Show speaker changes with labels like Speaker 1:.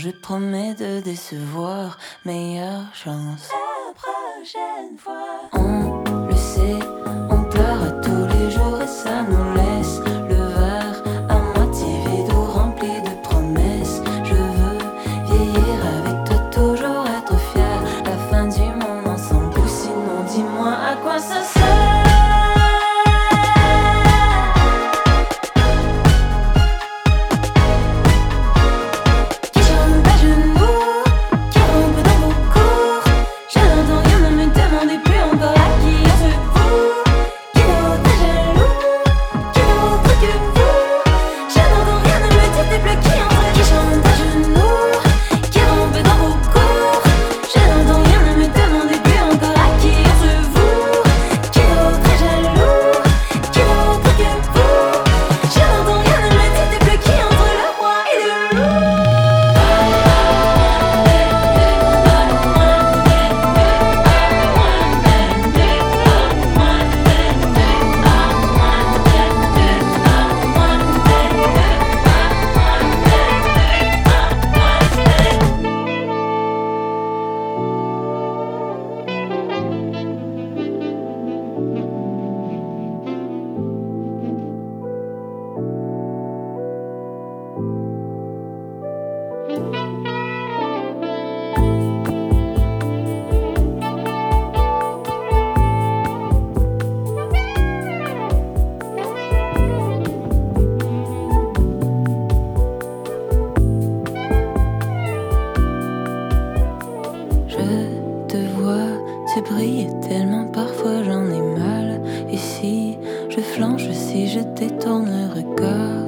Speaker 1: je promets de décevoir. Meilleure chance la prochaine fois. On le sait, on pleure tous les jours et ça nous laisse le verre à moitié vide ou rempli de promesses. Je veux vieillir avec toi, toujours être fier. La fin du monde ensemble, ou sinon dis-moi à quoi ça sert. Tu brilles tellement, parfois j'en ai mal. Et si je flanche, si je détourne le regard,